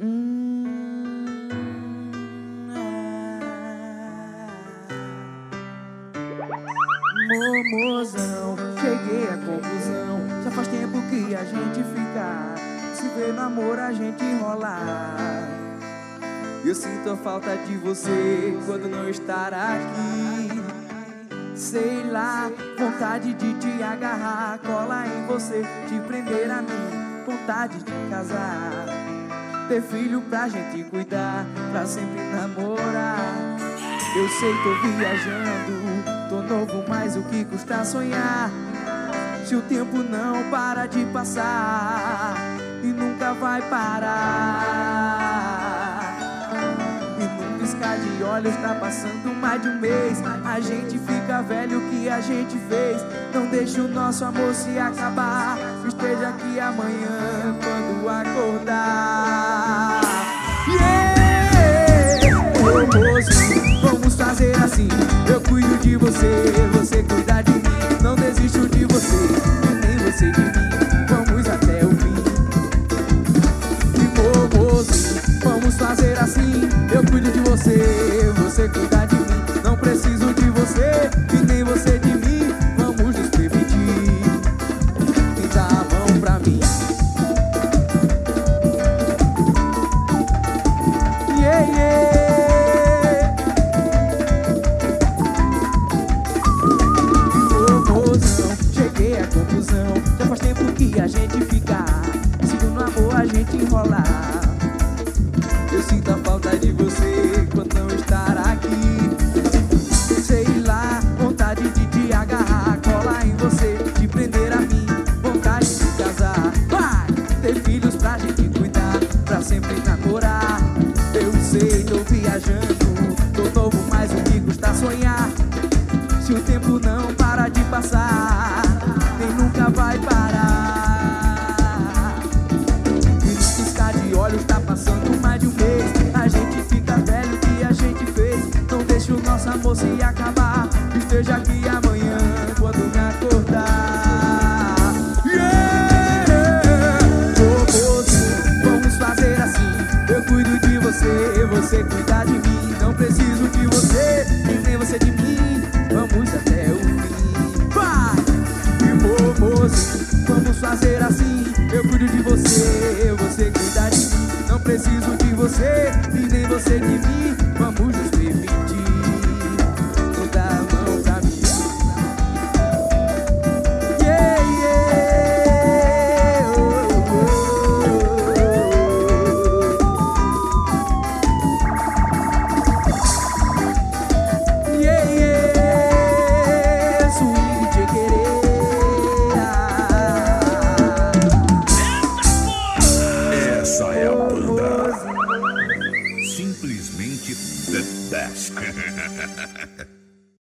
Momozão, cheguei à conclusão. Já faz tempo que a gente fica, se vê no amor a gente enrolar. Eu sinto a falta de você quando não estar aqui. Sei lá, vontade de te agarrar, colar em você, te prender a mim, vontade de casar, ter filho pra gente cuidar, pra sempre namorar. Eu sei, tô viajando, tô novo, mas o que custa sonhar? Se o tempo não para de passar e nunca vai parar. E num piscar de olhos tá passando mais de um mês. A gente fica velho, o que a gente fez? Não deixe o nosso amor se acabar. Esteja aqui amanhã quando acordar. Ô moço, vamos fazer assim. Eu cuido de você, você cuida de mim. Não desisto de você, e nem você de mim. Vamos até o fim. Ô moço, vamos fazer assim. Eu cuido de você, você cuida de mim. Não preciso de você, e nem você de mim. Vamos nos permitir. E dá a mão pra mim. Yeah, yeah. Cheguei à conclusão. Já faz tempo que a gente fica, sigo no amor a gente enrolar. Eu sinto a falta de você quando não estar aqui. Sei lá, vontade de te agarrar, colar em você, te prender a mim, vontade de casar, vai, ter filhos pra gente cuidar, pra sempre namorar. Eu sei, tô viajando, tô novo, mas o que custa sonhar? Se o tempo não para de passar, nem nunca vai parar. E no piscar de olhos tá passando mais de um mês. A gente fica velho, o que a gente fez? Não deixe o nosso amor se acabar. Esteja aqui amanhã quando me acordar. Ô moço, vamos fazer assim. Eu cuido de você, você cuida de mim. Não preciso de você, e nem você de mim. Vamos até o fim. Vai! E moço, vamos fazer assim. Eu cuido de você, você cuida de mim. Não preciso de você, e nem você de mim. Vamos nos permitir. Vou dar a mão pra mim. Yeah, yeah. Oh, oh, oh. Yeah, yeah. Swing de querer. Essa é a banda simplesmente the best.